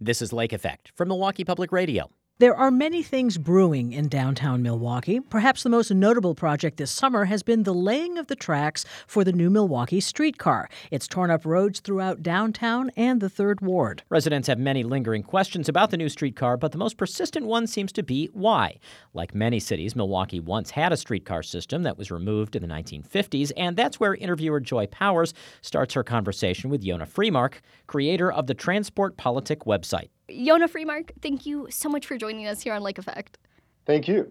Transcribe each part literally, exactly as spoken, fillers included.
This is Lake Effect from Milwaukee Public Radio. There are many things brewing in downtown Milwaukee. Perhaps the most notable project this summer has been the laying of the tracks for the new Milwaukee streetcar. It's torn up roads throughout downtown and the Third Ward. Residents have many lingering questions about the new streetcar, but the most persistent one seems to be why. Like many cities, Milwaukee once had a streetcar system that was removed in the nineteen fifties, and that's where interviewer Joy Powers starts her conversation with Yonah Freemark, creator of the Transport Politic website. Yonah Freemark, thank you so much for joining us here on Lake Effect. Thank you.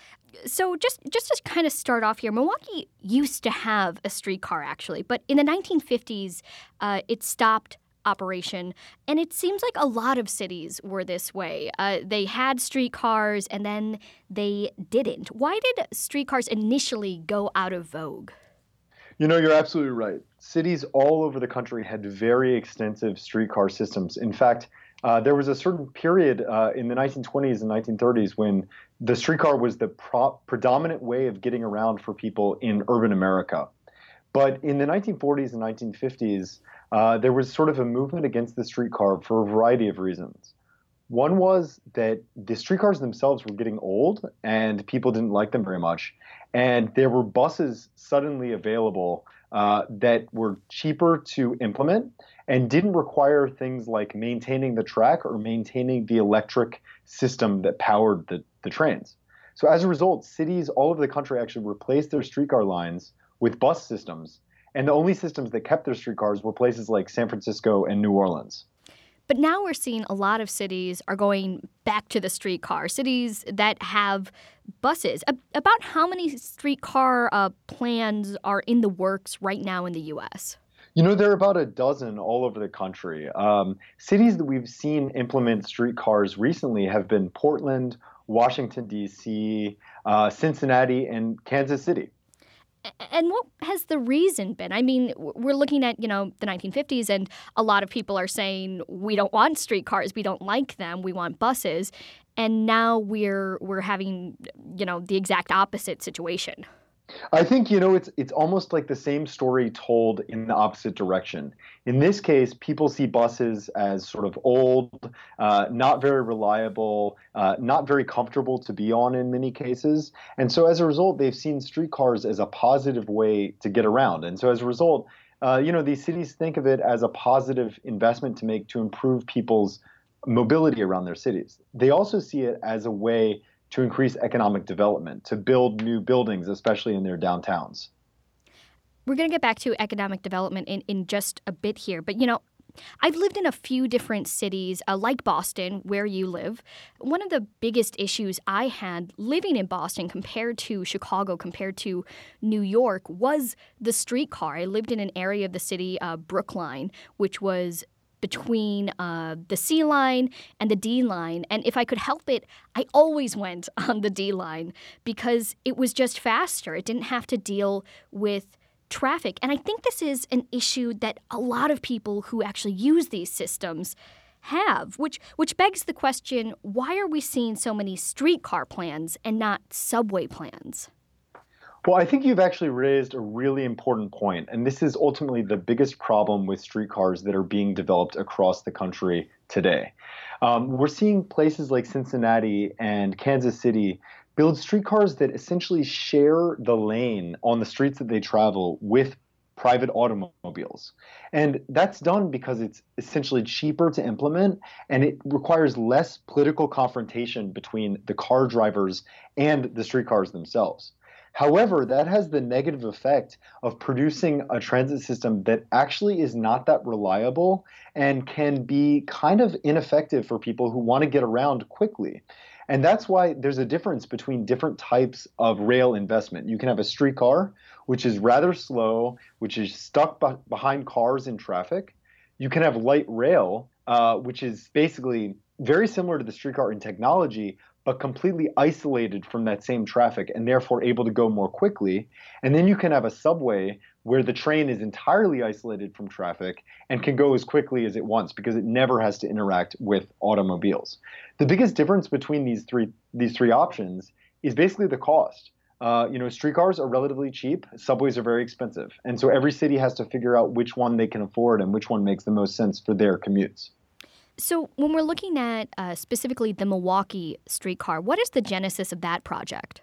So just, just to kind of start off here, Milwaukee used to have a streetcar, actually. But in the nineteen fifties, uh, it stopped operation. And it seems like a lot of cities were this way. Uh, they had streetcars, and then they didn't. Why did streetcars initially go out of vogue? You know, you're absolutely right. Cities all over the country had very extensive streetcar systems. In fact, Uh, there was a certain period uh, in the nineteen twenties and nineteen thirties when the streetcar was the pro- predominant way of getting around for people in urban America. But in the nineteen forties and nineteen fifties, uh, there was sort of a movement against the streetcar for a variety of reasons. One was that the streetcars themselves were getting old and people didn't like them very much. And there were buses suddenly available uh, that were cheaper to implement and didn't require things like maintaining the track or maintaining the electric system that powered the, the trains. So as a result, cities all over the country actually replaced their streetcar lines with bus systems. And the only systems that kept their streetcars were places like San Francisco and New Orleans. But now we're seeing a lot of cities are going back to the streetcar, cities that have buses. A- about how many streetcar uh, plans are in the works right now in the U S? You know, there are about a dozen all over the country. Um, cities that we've seen implement streetcars recently have been Portland, Washington, D C, uh, Cincinnati, and Kansas City. And what has the reason been? I mean, we're looking at, you know, the nineteen fifties, and a lot of people are saying we don't want streetcars, we don't like them, we want buses. And now we're we're having, you know, the exact opposite situation. I think, you know, it's it's almost like the same story told in the opposite direction. In this case, people see buses as sort of old, uh, not very reliable, uh, not very comfortable to be on in many cases. And so as a result, they've seen streetcars as a positive way to get around. And so as a result, uh, you know, these cities think of it as a positive investment to make to improve people's mobility around their cities. They also see it as a way to increase economic development, to build new buildings, especially in their downtowns. We're going to get back to economic development in, in just a bit here. But, you know, I've lived in a few different cities, uh, like Boston, where you live. One of the biggest issues I had living in Boston compared to Chicago, compared to New York, was the streetcar. I lived in an area of the city, uh, Brookline, which was between uh, the C line and the D line. And if I could help it, I always went on the D line because it was just faster. It didn't have to deal with traffic. And I think this is an issue that a lot of people who actually use these systems have, which which begs the question, why are we seeing so many streetcar plans and not subway plans? Well, I think you've actually raised a really important point, and this is ultimately the biggest problem with streetcars that are being developed across the country today. Um, we're seeing places like Cincinnati and Kansas City build streetcars that essentially share the lane on the streets that they travel with private automobiles. And that's done because it's essentially cheaper to implement, and it requires less political confrontation between the car drivers and the streetcars themselves. However, that has the negative effect of producing a transit system that actually is not that reliable and can be kind of ineffective for people who want to get around quickly. And that's why there's a difference between different types of rail investment. You can have a streetcar, which is rather slow, which is stuck be- behind cars in traffic. You can have light rail, uh, which is basically very similar to the streetcar in technology, but completely isolated from that same traffic and therefore able to go more quickly. And then you can have a subway where the train is entirely isolated from traffic and can go as quickly as it wants because it never has to interact with automobiles. The biggest difference between these three these three options is basically the cost. Uh, you know, streetcars are relatively cheap, subways are very expensive. And so every city has to figure out which one they can afford and which one makes the most sense for their commutes. So when we're looking at uh, specifically the Milwaukee streetcar, what is the genesis of that project?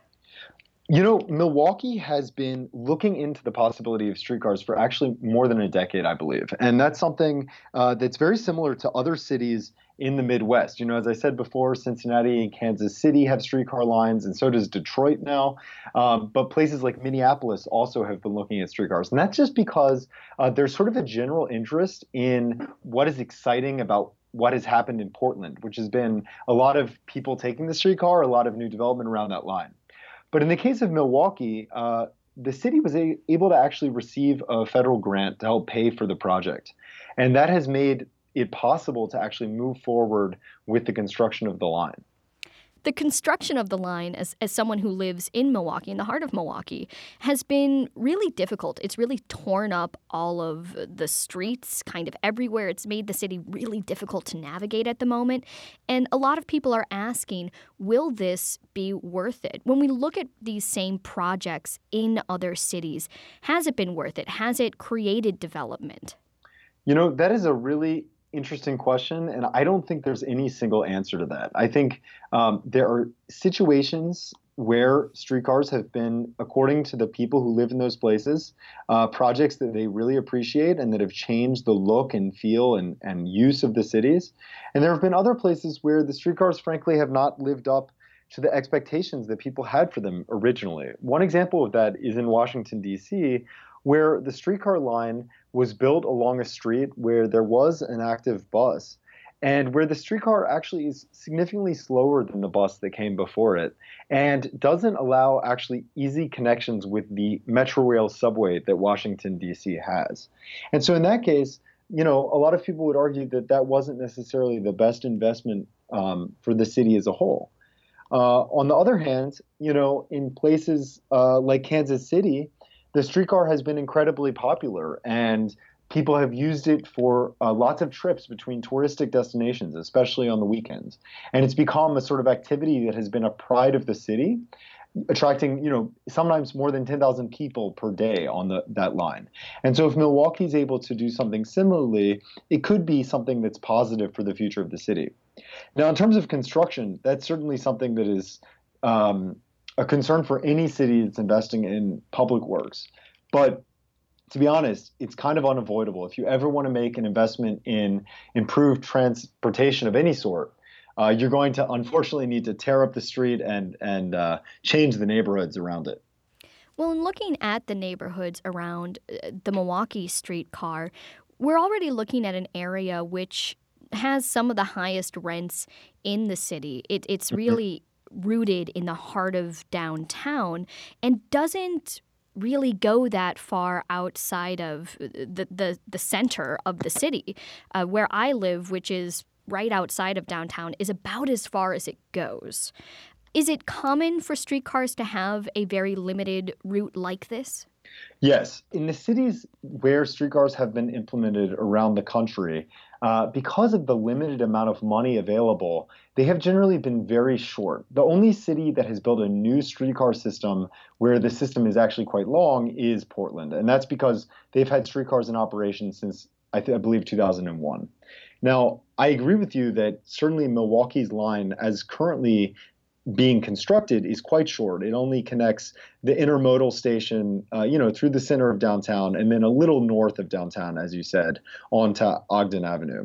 You know, Milwaukee has been looking into the possibility of streetcars for actually more than a decade, I believe. And that's something uh, that's very similar to other cities in the Midwest. You know, as I said before, Cincinnati and Kansas City have streetcar lines, and so does Detroit now. Um, but places like Minneapolis also have been looking at streetcars. And that's just because uh, there's sort of a general interest in what is exciting about what has happened in Portland, which has been a lot of people taking the streetcar, a lot of new development around that line. But in the case of Milwaukee, uh, the city was a- able to actually receive a federal grant to help pay for the project. And that has made it possible to actually move forward with the construction of the line. The construction of the line, as, as someone who lives in Milwaukee, in the heart of Milwaukee, has been really difficult. It's really torn up all of the streets kind of everywhere. It's made the city really difficult to navigate at the moment. And a lot of people are asking, will this be worth it? When we look at these same projects in other cities, has it been worth it? Has it created development? You know, that is a really interesting question, and I don't think there's any single answer to that. I think um, there are situations where streetcars have been, according to the people who live in those places, uh, projects that they really appreciate and that have changed the look and feel and, and use of the cities. And there have been other places where the streetcars, frankly, have not lived up to the expectations that people had for them originally. One example of that is in Washington, D C, where the streetcar line was built along a street where there was an active bus and where the streetcar actually is significantly slower than the bus that came before it and doesn't allow actually easy connections with the Metrorail subway that Washington, D C has. And so in that case, you know, a lot of people would argue that that wasn't necessarily the best investment um, for the city as a whole. Uh, on the other hand, you know, in places uh, like Kansas City, the streetcar has been incredibly popular, and people have used it for uh, lots of trips between touristic destinations, especially on the weekends. And it's become a sort of activity that has been a pride of the city, attracting, you know, sometimes more than ten thousand people per day on the, that line. And so if Milwaukee's able to do something similarly, it could be something that's positive for the future of the city. Now, in terms of construction, that's certainly something that is um, a concern for any city that's investing in public works. But to be honest, it's kind of unavoidable. If you ever want to make an investment in improved transportation of any sort, uh, you're going to unfortunately need to tear up the street and, and uh, change the neighborhoods around it. Well, in looking at the neighborhoods around the Milwaukee streetcar, we're already looking at an area which has some of the highest rents in the city. It, it's really rooted in the heart of downtown and doesn't really go that far outside of the the, the center of the city. Uh, where I live, which is right outside of downtown, is about as far as it goes. Is it common for streetcars to have a very limited route like this? Yes. In the cities where streetcars have been implemented around the country, uh, because of the limited amount of money available, they have generally been very short. The only city that has built a new streetcar system where the system is actually quite long is Portland. And that's because they've had streetcars in operation since, I, th- I believe, two thousand one. Now, I agree with you that certainly Milwaukee's line, as currently being constructed, is quite short. It only connects the intermodal station, uh, you know, through the center of downtown and then a little north of downtown, as you said, onto Ogden Avenue.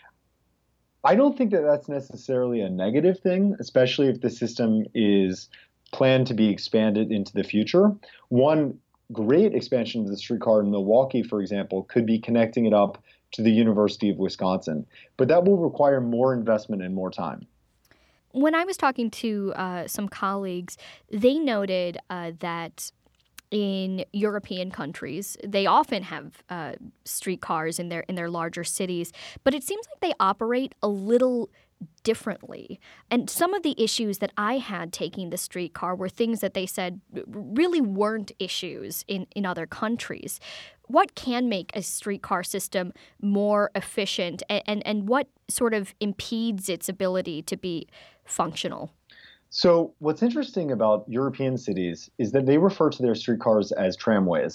I don't think that that's necessarily a negative thing, especially if the system is planned to be expanded into the future. One great expansion of the streetcar in Milwaukee, for example, could be connecting it up to the University of Wisconsin, but that will require more investment and more time. When I was talking to uh, some colleagues, they noted uh, that in European countries, they often have uh, streetcars in their in their larger cities, but it seems like they operate a little differently. And some of the issues that I had taking the streetcar were things that they said really weren't issues in, in other countries. What can make a streetcar system more efficient, and, and, and what sort of impedes its ability to be functional? So what's interesting about European cities is that they refer to their streetcars as tramways.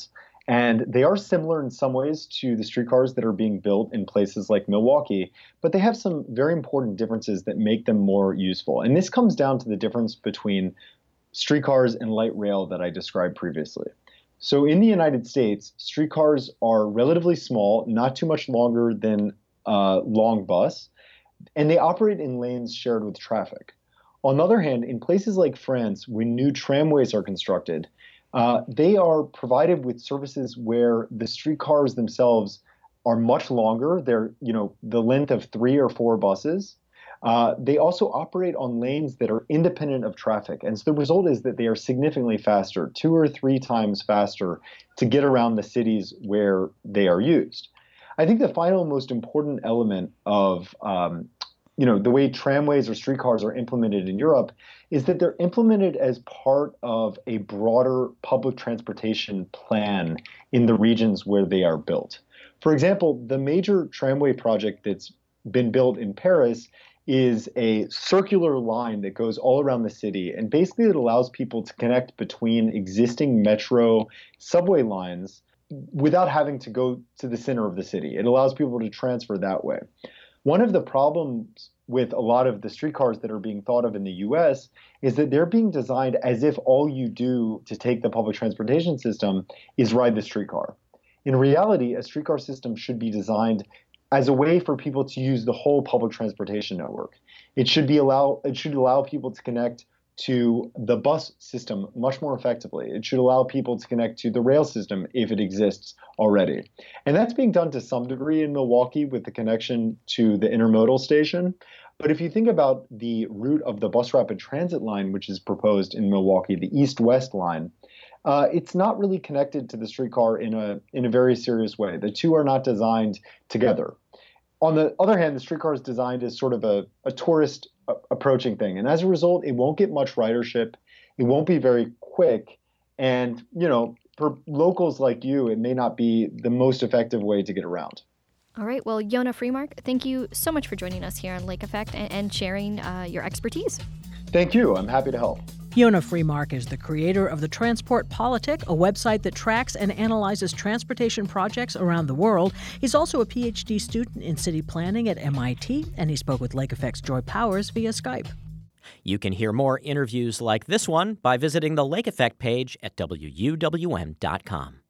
And they are similar in some ways to the streetcars that are being built in places like Milwaukee, but they have some very important differences that make them more useful. And this comes down to the difference between streetcars and light rail that I described previously. So in the United States, streetcars are relatively small, not too much longer than a long bus, and they operate in lanes shared with traffic. On the other hand, in places like France, when new tramways are constructed, uh, they are provided with services where the streetcars themselves are much longer. They're, you know, the length of three or four buses. Uh, they also operate on lanes that are independent of traffic. And so the result is that they are significantly faster, two or three times faster to get around the cities where they are used. I think the final most important element of um, you know, the way tramways or streetcars are implemented in Europe is that they're implemented as part of a broader public transportation plan in the regions where they are built. For example, the major tramway project that's been built in Paris is a circular line that goes all around the city. And basically it allows people to connect between existing metro subway lines without having to go to the center of the city. It allows people to transfer that way. One of the problems with a lot of the streetcars that are being thought of in the U S is that they're being designed as if all you do to take the public transportation system is ride the streetcar. In reality, a streetcar system should be designed as a way for people to use the whole public transportation network. It should be allow it should allow people to connect to the bus system much more effectively. It should allow people to connect to the rail system if it exists already. And that's being done to some degree in Milwaukee with the connection to the intermodal station. But if you think about the route of the bus rapid transit line, which is proposed in Milwaukee, the east-west line, uh, it's not really connected to the streetcar in a in a very serious way. The two are not designed together. On the other hand, the streetcar is designed as sort of a, a tourist a- approaching thing. And as a result, it won't get much ridership. It won't be very quick. And, you know, for locals like you, it may not be the most effective way to get around. All right. Well, Yonah Freemark, thank you so much for joining us here on Lake Effect and, and sharing uh, your expertise. Thank you. I'm happy to help. Yonah Freemark is the creator of the Transport Politic, a website that tracks and analyzes transportation projects around the world. He's also a P H D student in city planning at M I T, and he spoke with Lake Effect's Joy Powers via Skype. You can hear more interviews like this one by visiting the Lake Effect page at W U W M dot com.